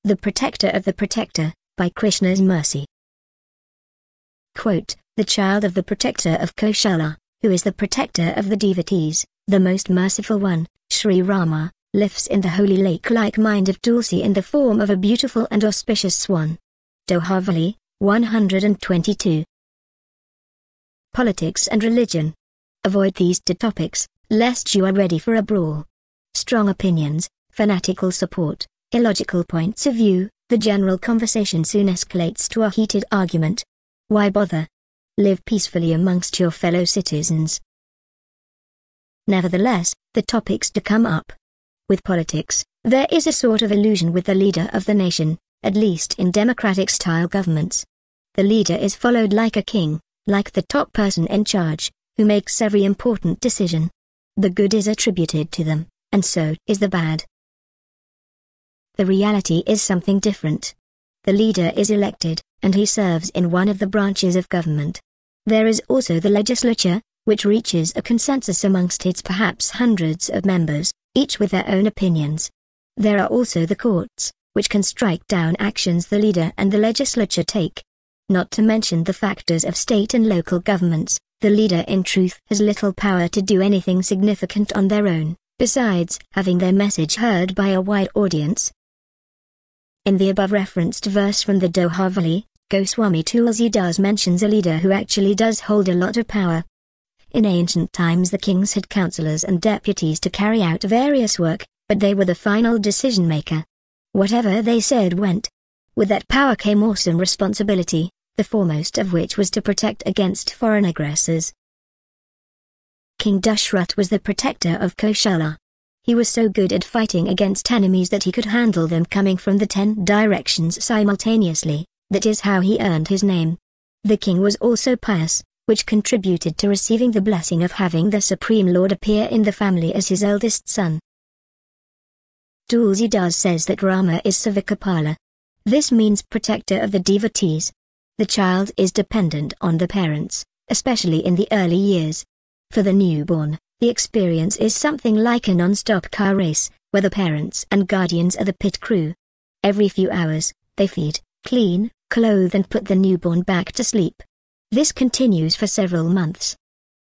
The Protector of the Protector, by Krishna's mercy. Quote, the child of the Protector of Koshala, who is the protector of the devotees, the most merciful one, Sri Rama, lives in the holy lake-like mind of Tulsi in the form of a beautiful and auspicious swan. Dohavali, 122. Politics and religion. Avoid these two topics, lest you are ready for a brawl. Strong opinions, fanatical support, illogical points of view, the general conversation soon escalates to a heated argument. Why bother? Live peacefully amongst your fellow citizens. Nevertheless, the topics do come up. With politics, there is a sort of illusion with the leader of the nation, at least in democratic-style governments. The leader is followed like a king, like the top person in charge, who makes every important decision. The good is attributed to them, and so is the bad. The reality is something different. The leader is elected, and he serves in one of the branches of government. There is also the legislature, which reaches a consensus amongst its perhaps hundreds of members, each with their own opinions. There are also the courts, which can strike down actions the leader and the legislature take. Not to mention the factors of state and local governments, the leader in truth has little power to do anything significant on their own, besides having their message heard by a wide audience. In the above referenced verse from the Dohavali, Goswami Tulsidas mentions a leader who actually does hold a lot of power. In ancient times the kings had councillors and deputies to carry out various work, but they were the final decision maker. Whatever they said went. With that power came awesome responsibility, the foremost of which was to protect against foreign aggressors. King Dashrath was the protector of Koshala. He was so good at fighting against enemies that he could handle them coming from the 10 directions simultaneously. That is how he earned his name. The king was also pious, which contributed to receiving the blessing of having the Supreme Lord appear in the family as his eldest son. Tulsidas says that Rama is Savikapala. This means protector of the devotees. The child is dependent on the parents, especially in the early years. For the newborn, the experience is something like a non-stop car race, where the parents and guardians are the pit crew. Every few hours, they feed, clean, clothe and put the newborn back to sleep. This continues for several months.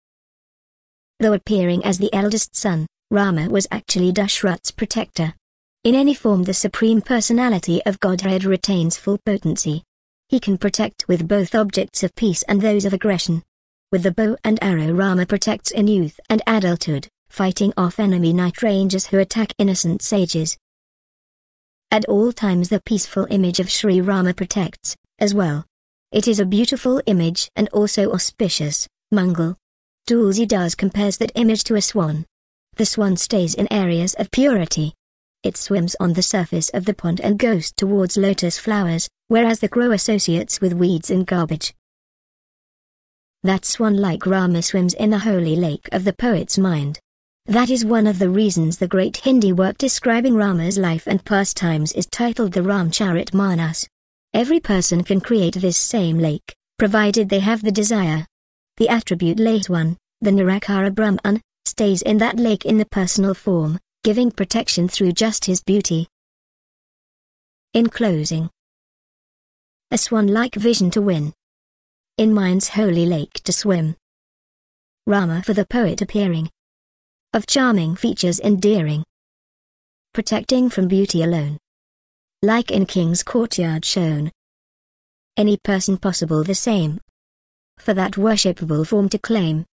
Though appearing as the eldest son, Rama was actually Dashrath's protector. In any form the Supreme Personality of Godhead retains full potency. He can protect with both objects of peace and those of aggression. With the bow and arrow Rama protects in youth and adulthood, fighting off enemy night rangers who attack innocent sages. At all times the peaceful image of Sri Rama protects, as well. It is a beautiful image and also auspicious, Mangal. Tulsidas compares that image to a swan. The swan stays in areas of purity. It swims on the surface of the pond and goes towards lotus flowers, whereas the crow associates with weeds and garbage. That swan like Rama swims in the holy lake of the poet's mind. That is one of the reasons the great Hindi work describing Rama's life and pastimes is titled the Ramcharitmanas. Every person can create this same lake, provided they have the desire. The attribute-less one, the Nirakara Brahman, stays in that lake in the personal form, giving protection through just his beauty. In closing, a swan-like vision to win. In mind's holy lake to swim. Rama for the poet appearing. Of charming features endearing. Protecting from beauty alone. Like in king's courtyard shown. Any person possible the same. For that worshipable form to claim.